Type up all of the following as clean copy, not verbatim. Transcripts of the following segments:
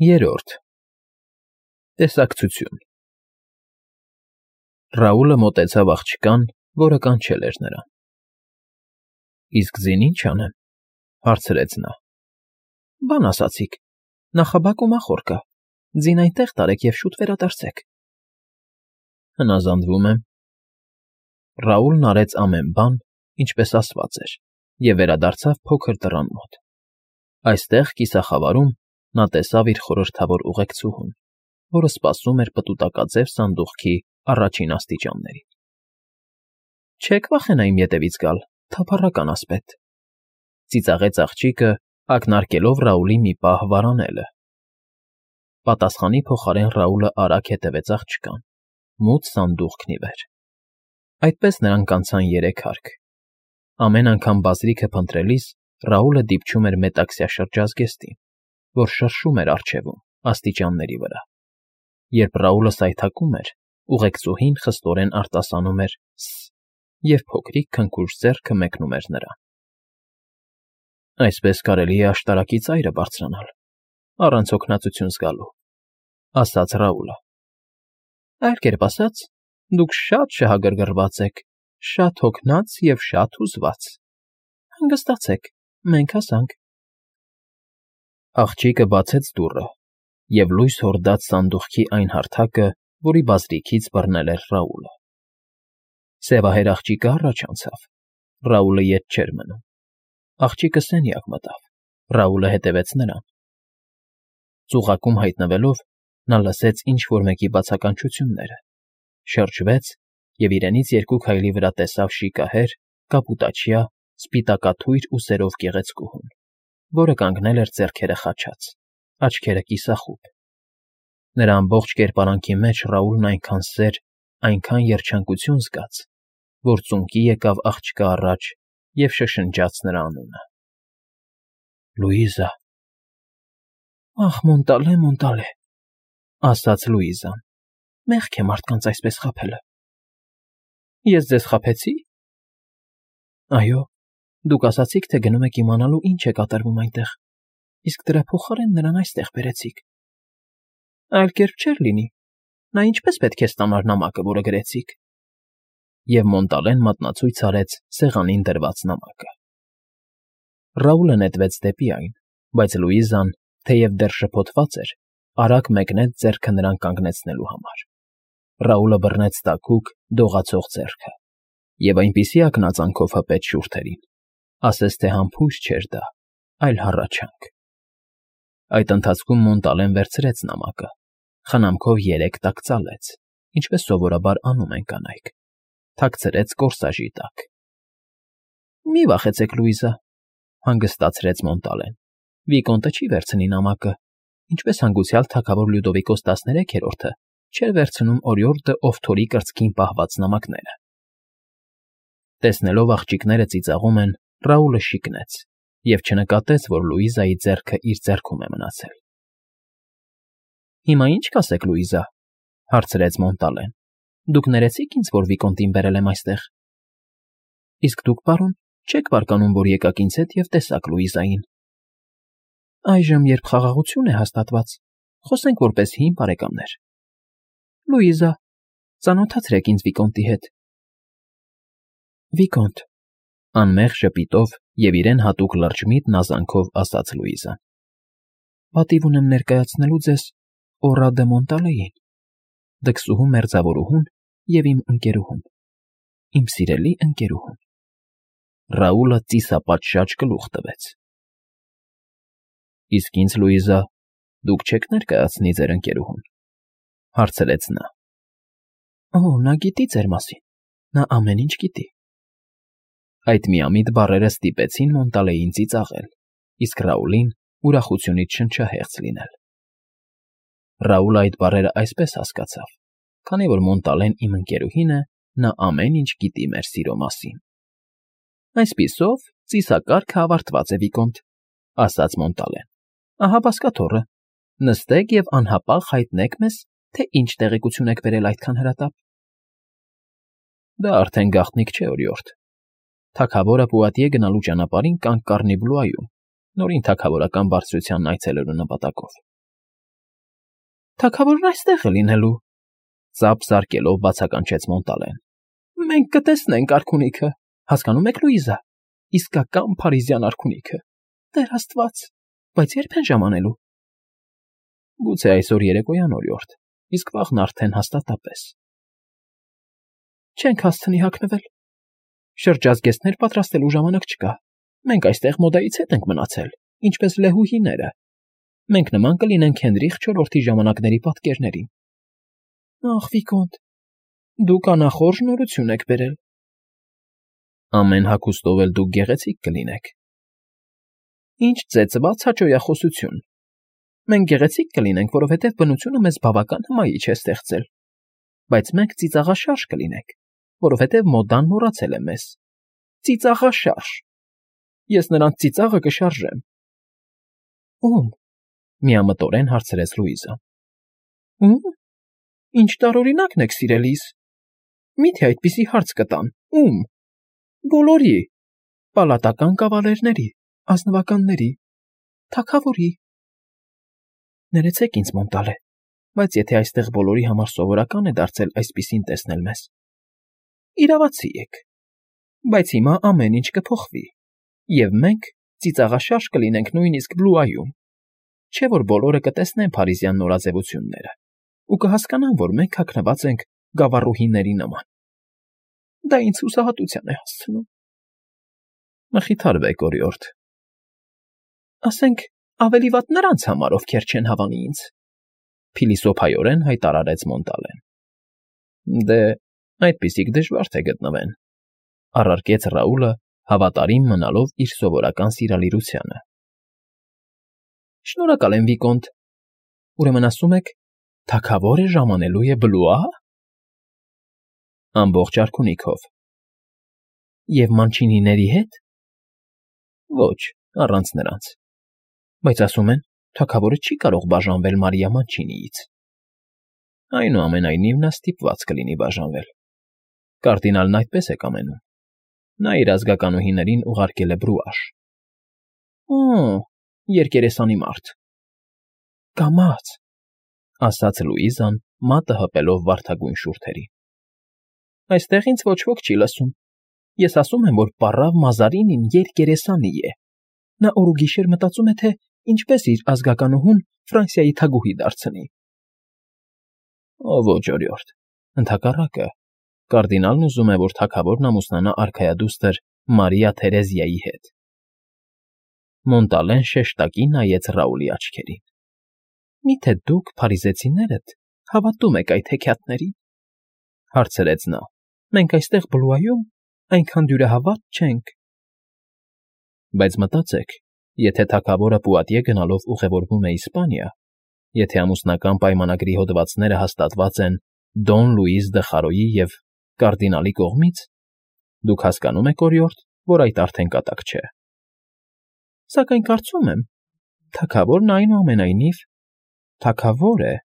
Երրորդ Տեսակցություն Ռաուլը մոտեցավ աղջկան, որը կանչել էր նրան։ Իսկ ձին ինչ անեմ, հարցրեց նա։ Բան ասացիք, նախաբակում ախոր կա, ձին այնտեղ տարեք և շուտ վերադարձեք։ Հնազանդվում եմ։ Ռաուլն արեց ամեն բան, ինչպես ասված էր, և վերադարձավ փոքր դռան մոտ։ Այստեղ, կիսախավարում, նա տեսավ իր խորհրդավոր ուղեկցուհուն, որը սպասում էր պտուտակաձև սանդուղքի առաջին աստիճաններին։ Չեք վախենա իմ ետևից գալ, թափառական ասպետ, ծիծաղեց աղջիկը, ակնարկելով Ռաուլի մի պահ վարանելը։ Պատասխանի փոխարեն Ռաուլը արագ հետևեց աղջկան, մութ սանդուղքն ի վեր։ Այդպես նրանք անցան 3 հարկ։ Ամեն անգամ բազրիքը փնտրելիս Ռաուլը դիպչում էր մետաքսյա շրջազգեստին, որ շրշում էր առջևում, աստիճանների վրա։ Երբ Ռաուլը սայթաքում էր, ուղեկցուհին խստորեն արտասանում էր «ս» և փոքրիկ քնքուշ ձեռքը մեկնում էր նրան։ Այսպես կարելի է աշտարակի ծայրը բարձրանալ, առանց հոգնածություն զգալու, ասաց Ռաուլը։ Այլ կերպ ասած, դուք շատ շահագրգռված եք, շատ հոգնած և շատ հուզված։ Հանգստացեք, մենք հասանք։ Աղջիկը բացեց դուռը և լույս հորդաց սանդուղքի այն հարթակը, որի բազրիքից բռնել էր Ռաուլը։ Սևահեր աղջիկը առաջ անցավ, Ռաուլը ետ չէր մնում։ Աղջիկը սենյակ մտավ, Ռաուլը հետևեց նրան։ Ծուղակում հայտնվելով, նա լսեց ինչ֊որ մեկի բացականչությունները, շրջվեց և իրենից 2 քայլի վրա տեսավ շիկահեր, կապուտաչյա, սպիտակաթույր ուսերով գեղեցկուհուն, որը կանգնել էր ձեռքերը խաչած, աչքերը կիսախուտ։ Նրա ամբողջ կերպարանքի մեջ Ռաուլն այնքան սեր, այնքան երջանկություն զգաց, որ ծունկի եկավ աղջկա առաջ և շշնջաց նրա անունը։ Լուիզա։ Ախ, Մոնտալե, Մոնտալե, ասաց Լուիզան, մեղք է մարդկանց այսպես խաբելը։ Ես ձեզ խաբեցի։ Այո, դուք ասացիք, թե գնում եք իմանալու ինչ է կատարվում այնտեղ, իսկ դրա փոխարեն նրան այստեղ բերեցիք։ Այլ կերպ չէր լինի, նա ինչպես պետք է ստանար նամակը, որը գրեցիք։ Եվ Մոնտալեն մատնացույց արեց սեղանին դրված նամակը։ Ռաուլը նետվեց դեպի այն, բայց Լուիզան, թեև դեռ շփոթված էր, արագ մեկնեց ձեռքը նրան կանգնեցնելու համար։ Ռաուլը բռնեց տաքուկ, դողացող ձեռքը և այնպիսի ակնածանքով հպեց շուրթերին, ասես թե համբույր չէր դա, այլ հառաչանք։ Այդ ընթացքում Մոնտալեն վերցրեց նամակը, խնամքով 3 տակ ծալեց, ինչպես սովորաբար անում են կանայք, թաքցրեց կորսաժի տակ։ Մի վախեցեք, Լուիզա, հանգստացրեց Մոնտալեն, Վիկոնտը չի վերցնի նամակը, ինչպես հանգուցյալ թագավոր Լյուդովիկոս 13-րդը չէր վերցնում օրիորդը Օվթորի կրծքին պահված նամակները։ Տեսնելով աղջիկները ծիծաղում են, Ռաուլը շիկնեց և չնկատեց, որ Լուիզայի ձեռքը իր ձեռքում է մնացել։ Հիմա ինչ կասեք, Լուիզա, հարցրեց Մոնտալեն։ Դուք ներեցիք ինձ, որ Վիկոնտին բերել եմ այստեղ։ Իսկ դուք, պարոն, չեք բարկանում, որ եկաք ինձ հետ և տեսաք Լուիզային։ Այժմ, երբ խաղաղություն է հաստատված, խոսենք որպես հին բարեկամներ։ Լուիզա, ծանոթացրեք ինձ Վիկոնտի հետ։ Վիկոնտ, անմեղ ժպիտով և իրեն հատուկ լրջմիտ նազանքով ասաց Լուիզան։ Պատիվ ունեմ ներկայացնելու ձեզ Օռա դե Մոնտալեին, դքսուհու մերձավորուհուն և իմ ընկերուհուն, իմ սիրելի ընկերուհուն։ Ռաուլը ծիսապատշաճ գլուխ տվեց։ Իսկ ինձ, Լուիզա, դուք չեք ներկայացնի ձեր ընկերուհուն, հարցրեց նա։ Օ, նա գիտի ձեր մասին, նա ամեն ինչ գիտի։ Այդ միամիտ բառերը ստիպեցին Մոնտալեին ծիծաղել, իսկ Ռաուլին ուրախությունից շնչահեղձ լինել։ Ռաուլը այդ բառերը այսպես հասկացավ, քանի որ Մոնտալեն իմ ընկերուհին է, նա ամեն ինչ գիտի մեր սիրո մասին։ Այսպիսով, ծիսակարգը ավարտված է, Վիկոնտ, ասաց Մոնտալեն։ Ահա բազկաթոռը, նստեք և անհապաղ հայտնեք մեզ, թե ինչ տեղեկություն եք բերել այդքան հրատապ։ Դա արդեն գաղտնիք չէ, օրիորդ։ Թագավորը Պուատիե գնալու ճանապարհին կանգ կառնի Բլուայում, նորին թագավորական բարձրությանն այցելելու նպատակով։ Թագավորն այստեղ է լինելու, ծափ զարկելով բացականչեց Մոնտալեն։ Մենք կտեսնենք արքունիքը, հասկանում եք, Լուիզա, իսկական փարիզյան արքունիքը։ Տեր Աստված, բայց ե՞րբ են ժամանելու։ Գուցե այսօր երեկոյան օրիորդ, իսկ վաղն արդեն հաստատապես։ Չենք հասցնի հագնվել։ Շրջազգեստներ պատրաստելու ժամանակ չկա։ Մենք այստեղ մոդայից հետ ենք մնացել, ինչպես լեհուհիները։ Մենք նման կլինենք Հենրիխ IV-ի ժամանակների պատկերներին։ Ախ, Վիկոնտ, դուք անախորժ նորություն եք բերել։ Ամեն հագուստով էլ դուք գեղեցիկ կլինեք։ Ինչ ծեծված հաճոյախոսություն։ Մենք գեղեցիկ կլինենք, որովհետև բնությունը մեզ բավական հմայիչ է ստեղծել, բայց մենք ծիծաղաշարժ կլինենք, որովհետև մոդան մոռացել է մեզ։ Ծիծաղաշարժ։ Ես նրանց ծիծաղը կշարժեմ։ Ում։ Միամտորեն հարցրեց Լուիզան։ Ում։ Ինչ տարօրինակն եք, սիրելիս։ Մի՞թե այդպիսի հարց կտան։ Ում։ Բոլորի։ Պալատական կավալերների, ազնվականների, թագավորի։ Ներեցեք ինձ, Մոնտալե, բայց եթե այստեղ բոլորի համար սովորական է դարձել այսպիսին տեսնել մեզ։ Իրավացի եք, բայց հիմա ամեն ինչ կփոխվի, և մենք ծիծաղաշարժ կլինենք նույնիսկ Բլուայում, չէ՞ որ բոլորը կտեսնեն փարիզյան նորաձևությունները ու կհասկանան, որ մենք հագնված ենք գավառուհիների նման։ Դա ինձ հուսահատության է հասցնում։ Մխիթարվեք, օրիորդ։ Ասենք, ավելի վատ նրանց համար, ովքեր չեն հավանի ինձ, փիլիսոփայորեն հայտարարեց Մոնտալեն։ Դե, այդպիսիք դժվար թե գտնվեն, առարկեց Ռաուլը, հավատարիմ մնալով իր սովորական սիրալիրությանը։ Շնորհակալ եմ, Վիկոնտ։ Ուրեմն ասում եք, թագավորը ժամանելու է Բլուա։ Ամբողջ արքունիքով։ Եվ մանչինիների հետ։ Ոչ, առանց նրանց։ Բայց ասում են, թագավորը չի կարող բաժանվել Մարիա Մանչինիից։ Այնուամենայնիվ նա ստիպված կլինի բաժանվել։ Կարդինալն այդպես է կամենում։ Նա իր ազգականուհիներին ուղարկել է Բրուաշ։ Օ, երկերեսանի մարդ։ Կամաց, ասաց Լուիզան, մատը հպելով վարդագույն շուրթերի։ Այստեղ ինձ ոչ ոք չի լսում։ Ես ասում եմ, որ պառավ Մազարինին երկերեսանի է։ Նա օր ու գիշեր մտածում է, թե ինչպես իր ազգականուհուն Ֆրանսիայի թագուհի դարձնի։ Ոչ, օրիորդ, ընդհակառակը, կարդինալն ուզում է, որ թագավորն ամուսնանա արքայադուստր Մարիա Թերեզիայի հետ։ Մոնտալեն շեշտակի նայեց Ռաուլի աչքերին։ Միթե դուք, փարիզեցիներդ, հավատում եք այդ հեքիաթներին, հարցրեց նա։ Մենք այստեղ Բլուայում այնքան դյուրահավատ չենք։ Բայց մտածեք, եթե թագավորը Պուատիե գնալով ուղևորվում է Իսպանիա, եթե ամուսնական պայմանագրի հոդվածները հաստատված են Դոն Լուիս դը Խարոյի և կարդինալի կողմից, դուք հասկանում եք, օրիորդ, որ այդ արդեն կատակ չէ։ Սակայն կարծում եմ, թագավորն այնուամենայնիվ թագավոր է։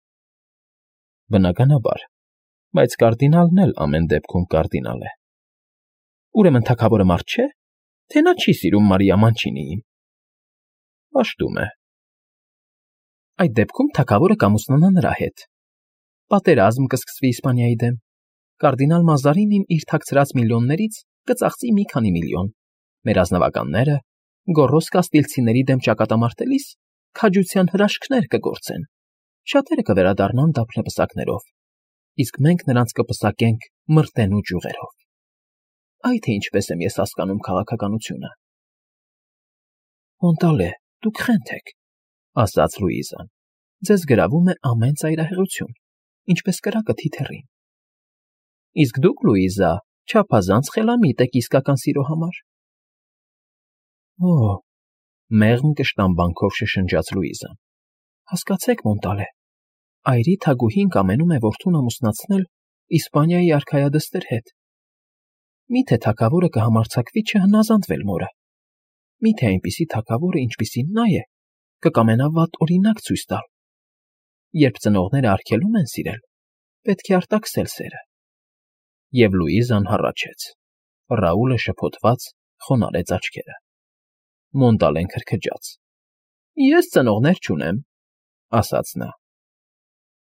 Բնականաբար, բայց կարդինալն էլ ամեն դեպքում կարդինալ է։ Ուրեմն թագավորը մարդ չէ, թե նա չի սիրում Մարիա Մանչինիին։ Պաշտում է։ Այդ դեպքում թագավորը կամուսնանա նրա հետ։ Պատերազմ կսկսվի Իսպանիայի դեմ։ Կարդինալ Մազարինին իր թաքցրած միլիոններից կծախսի մի քանի միլիոն։ Մեր ազնվականները, գոռոզ կաստիլցիների դեմ ճակատամարտելիս, քաջության հրաշքներ կգործեն։ Շատերը կվերադառնան դափնեպսակներով, իսկ մենք նրանց կպսակենք մրտենու ճյուղերով։ Այ թե ինչպես եմ ես հասկանում քաղաքականությունը։ Մոնտալե, դուք խենթ եք, ասաց Լուիզան։ Ձեզ գրավում է ամեն ծայրահեղություն, ինչպես կրակը թիթեռին։ Իսկ դուք, Լուիզա, չափազանց խելամիտ եք իսկական սիրո համար։ Օ, մեղմ կշտամբանքով շշնջաց Լուիզան։ Հասկացեք, Մոնտալե, այրի թագուհին կամենում է որդուն ամուսնացնել Իսպանիայի արքայադստեր հետ։ Միթե թագավորը կհամարձակվի չհնազանդվել մորը։ Միթե այնպիսի թագավորը, ինչպիսին նա է, կկամենա վատ օրինակ ցույց տալ։ Երբ ծնողները արգելում են սիրել, պետք է արտաքսել սերը։ Եվ Լուիզան հառաչեց։ Ռաուլը շփոթված խոնարհեց աչքերը։ Մոնտալեն քրքջաց։ Ես ծնողներ չունեմ, ասաց նա։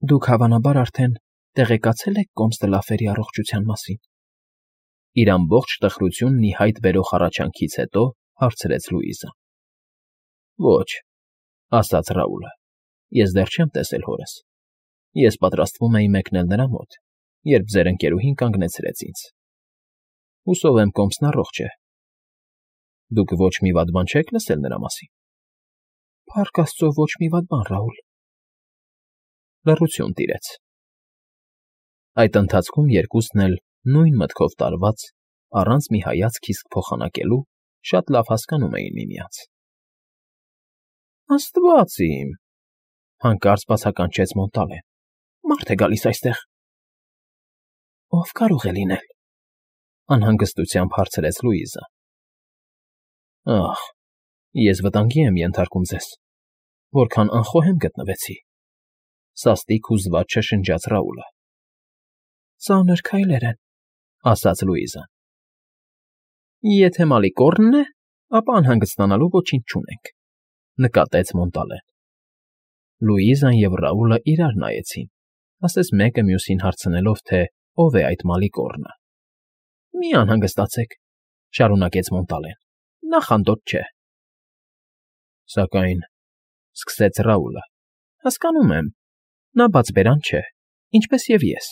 Դուք հավանաբար արդեն տեղեկացել եք Կոմստելաֆերի առողջության մասին։ Իր ամբողջ տխրությունն ի հայտ բերող հառաչանքից հետո հարցրեց Լուիզան։ Ոչ, ասաց Ռաուլը, ես դեռ չեմ տեսել հորս։ Ես պատրաստվում էի մեկնել նրա մոտ, երբ ձեր ընկերուհին կանգնեցրեց ինձ։ Հուսով եմ Կոմսն առողջ է։ Դուք ոչ մի վատ բան չեք լսել նրա մասին։ Փառք Աստծո, ոչ մի վատ բան, Ռաուլ։ Լռություն տիրեց։ Այդ ընթացքում երկուսն էլ նույն մտքով տարված, առանց մի հայացք իսկ փոխանակելու, շատ լավ հասկանում էին միմյանց։ Աստված իմ, հանկարծ բացականչեց Մոնտալեն։ Մարդ է գալիս այստեղ։ Ով կարող է լինել, անհանգստությամբ հարցրեց Լուիզան։ Ահ, ես վտանգի եմ ենթարկում ձեզ, որքան անխոհեմ գտնվեցի, սաստիկ հուզված շշնջաց Ռաուլը։ Ծանր քայլեր են, ասաց Լուիզան։ Եթե Մալիկորնն է, ապա անհանգստանալու ոչինչ չունենք, նկատեց Մոնտալեն։ Լուիզան և Ռաուլը իրար նայեցին, ասես մեկը մյուսին հարցնելով, թե ով է այդ Մալիկորնը։ Մի անհանգստացեք, շարունակեց Մոնտալեն, նա խանդոտ չէ։ Սակայն, սկսեց Ռաուլը, հասկանում եմ, նա բացբերան չէ, ինչպես և ես։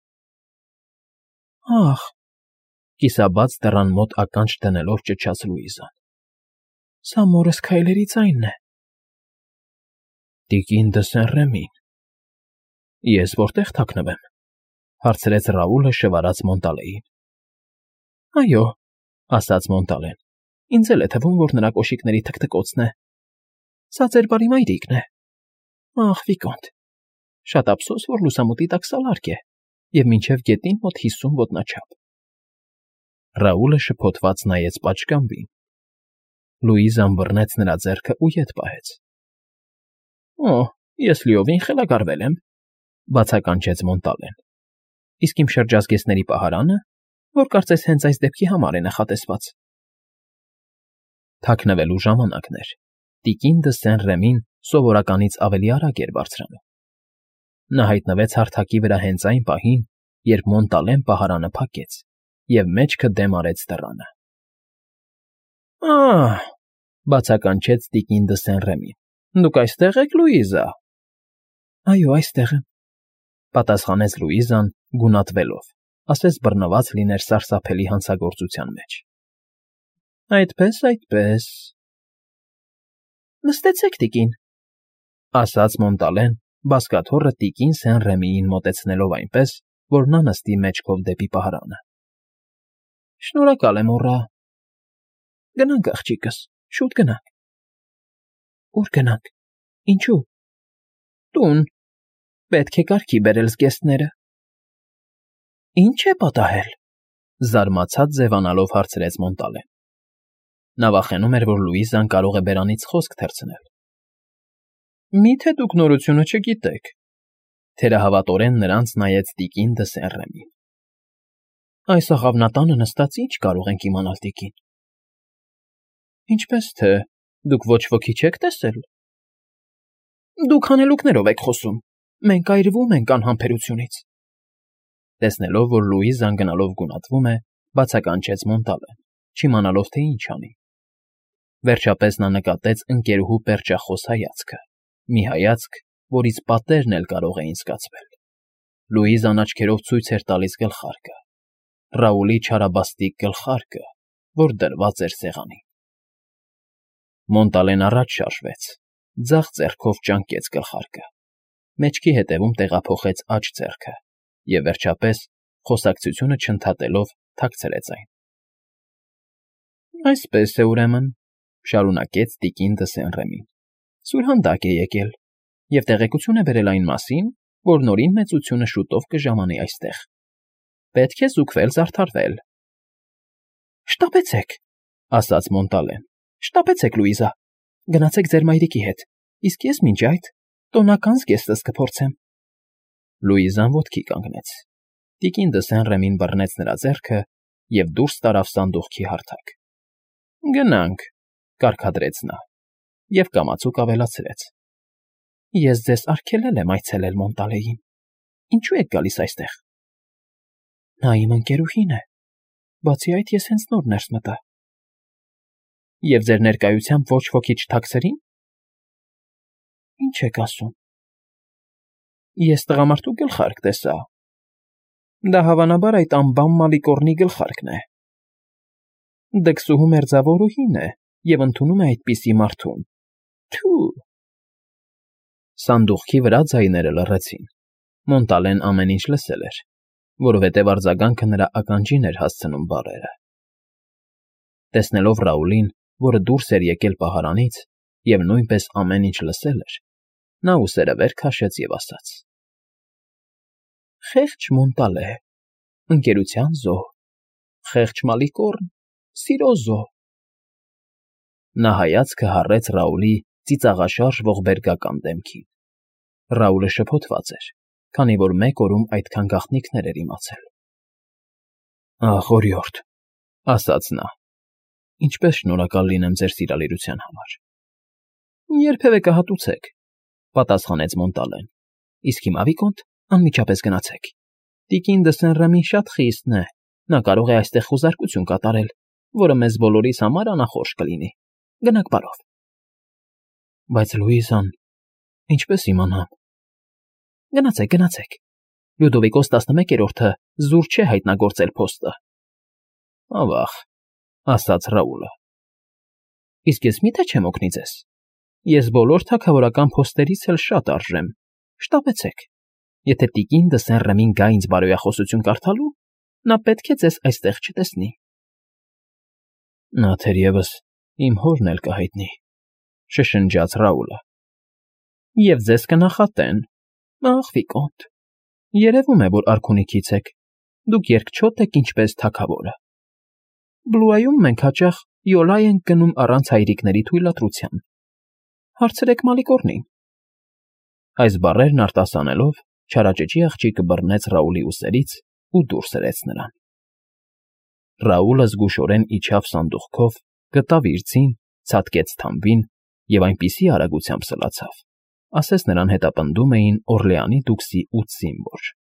Ախ, կիսաբաց դռան մոտ ականջ դնելով ճչաց Լուիզան։ Սա մորս քայլերի ձայնն է։ Տիկին դը Սեն֊Ռեմին։ Ես որտեղ թաքնվեմ, հարցրեց Ռաուլը շվարած Մոնտալեին։ Այո, ասաց Մոնտալեն, ինձ էլ է թվում, որ նրա կոշիկների թքթկոցն է։ Սա ձեր բարի մայրիկն է։ Ախ, Վիկոնտ, շատ ափսոս, որ լուսամուտի տակ սալարկ է, և մինչև գետին մոտ 50 ոտնաչափ։ Ռաուլը շփոթված նայեց պատշգամբին։ Լուիզան բռնեց նրա ձեռքը ու ետ պահեց։ Օ, ես լիովին խելագարվել եմ, բացականչեց Մոնտալեն։ Իսկ իմ շրջազգեստների պահարանը, որ կարծես հենց այս դեպքի համար է նախատեսված։ Թաքնվելու ժամանակն էր։ Տիկին դը Սեն-Ռեմին սովորականից ավելի արագ էր բարձրանում։ Նա հայտնվեց հարթակի վրա հենց այն պահին, երբ Մոնտալեն պահարանը փակեց և մեջքը դեմ արեց դռանը։ Ահ, բացականչեց տիկին դը Սեն-Ռեմին, դուք այստեղ եք, Լուիզա։ Այո, այստեղ եմ, պատասխանեց Լուիզան գունատվելով, ասես բռնված լիներ սարսափելի հանցագործության մեջ։ Այդպես։ Նստեցեք, տիկին, ասաց Մոնտալեն, բազկաթոռը տիկին Սեն-Ռեմիին մոտեցնելով այնպես, որ նա նստի մեջքով դեպի պահարանը։ Շնորհակալ եմ, օռա։ Գնանք, աղջիկս, շուտ գնանք։ Ուր գնանք։ Ինչու։ Տուն։ Պետք է կարգի բերել զգեստները։ Ինչ է պատահել, զարմացած ձևանալով հարցրեց Մոնտալեն։ Նա վախենում էր, որ Լուիզան կարող է բերանից խոսք թռցնել։ Մի՞թե դուք նորությունը չգիտեք, թերահավատորեն նրանց նայեց տիկին դը Սեն-Ռեմին։ Այս աղավնատանը նստած ինչ կարող ենք իմանալ, տիկին։ Ինչպես թե, դուք ոչ ոքի չեք տեսել։ Դուք հանելուկներով եք խոսում, մենք այրվում ենք անհամբերությունից։ Տեսնելով, որ Լուիզան գնալով գունատվում է, բացականչեց Մոնտալեն, չիմանալով, թե ինչ անի։ Վերջապես նա նկատեց ընկերուհու պերճախոս հայացքը, մի հայացք, որից պատերն էլ կարող էին զգացվել։ Լուիզան աչքերով ցույց էր տալիս գլխարկը, Ռաուլի չարաբաստիկ գլխարկը, որ դրված էր սեղանին։ Մոնտալեն առաջ շարժվեց, ձախ ձեռքով ճանկեց գլխարկը, մեջքի հետևում տեղափոխեց աջ ձեռքը և վերջապես, խոսակցությունը չընդհատելով, թաքցրեց այն։ Այսպես է, ուրեմն, շարունակեց տիկին դը Սեն-Ռեմին, սուրհանդակ է եկել և տեղեկություն է բերել այն մասին, որ Նորին մեծությունը շուտով կժամանի այստեղ։ Պետք է զուգվել զարդարվել։ Շտապեցեք, ասաց Մոնտալեն, շտապեցեք, Լուիզա, գնացեք ձեր մայրիկի հետ, իսկ ես մինչ այդ տոնական զգեստս կփորձեմ։ Լուիզան ոտքի կանգնեց։ Տիկին դը Սեն-Ռեմին բռնեց նրա ձեռքը և դուրս տարավ սանդուղքի հարթակ։ Գնանք, կարգադրեց նա և կամացուկ ավելացրեց։ Ես ձեզ արգելել եմ այցելել Մոնտալեին։ Ինչու եք գալիս այստեղ։ Նա իմ ընկերուհին է, բացի այդ ես հենց նոր ներս մտա։ Եվ ձեր ներկայությամբ ոչ ոքի չթաքցրին։ Ինչ եք ասում։ Ես տղամարդու գլխարկ տեսա։ Դա հավանաբար այդ անբան Մալիկորնի գլխարկն է։ Դքսուհու մերձավորուհին է և ընդունում է այդպիսի մարդուն։ Թու։ Սանդուղքի վրա ձայները լռեցին։ Մոնտալեն ամեն ինչ լսել էր, որովհետև արձագանքը նրա ականջին էր հասցնում բառերը։ Տեսնելով Ռաուլին, որը դուրս էր եկել պահարանից և նույնպես ամեն ինչ լսել էր, նա ուսերը վեր քաշեց և ասաց. Խեղճ Մոնտալե, ընկերության զոհ, խեղճ Մալիկորն, սիրո զոհ։ Նա հայացքը հառեց Ռաուլի ծիծաղաշարժ ողբերգական դեմքին։ Ռաուլը շփոթված էր, քանի որ մեկ օրում այդքան գաղտնիքներ էր իմացել։ Ախ, օրիորդ, ասաց նա, ինչպես շնորհակալ լինեմ ձեր սիրալիրության համար։ Երբևէ կհատուցեք, պատասխանեց Մոնտալեն։ Իսկ հիմա, Վիկոնտ, անմիջապես գնացեք։ Տիկին դը Սեն-Ռեմին շատ խիսն է, նա կարող է այստեղ խուզարկություն կատարել, որը մեզ բոլորիս համար անախորժ կլինի։ Գնաք բարով։ Բայց Լուիզան, ինչպես իմանամ։ Գնացեք, գնացեք։ Լյուդովիկոս 11-րդը զուր չէ հայտնագործել փոստը։ Ավաղ, ասաց Ռաուլը։ Իսկ ես մի՞թե չեմ օգնի ձեզ։ Ես բոլոր թագավորական փոստերից էլ շատ արժեմ։ Շտապեցեք։ Եթե տիկին դը Սեն-Ռեմին գա ինձ բարոյախոսություն կարդալու, նա պետք է ձեզ այստեղ չտեսնի։ Նա թերևս իմ հորն էլ կհայտնի, շշնջաց Ռաուլը։ Եվ ձեզ կնախատեն։ Ախ, Վիկոնտ, երևում է, որ արքունիքից եք։ Դուք երկչոտ եք ինչպես թագավորը։ Բլուայում մենք հաճախ յոլա ենք գնում առանց հայրիկների թույլատրության։ Հարցրեք Մալիկորնին։ Այս բառերն արտասանելով, չարաճճի աղջիկը բռնեց Ռաուլի ուսերից ու դուրս հրեց նրան։ Ռաուլը զգուշորեն իջավ սանդուղքով, գտավ իր ձին, ցատկեց թամբին և այնպիսի արագությամբ սլացավ, ասես նրան հետապնդում էին Օրլեանի դուքսի 8 զինվոր։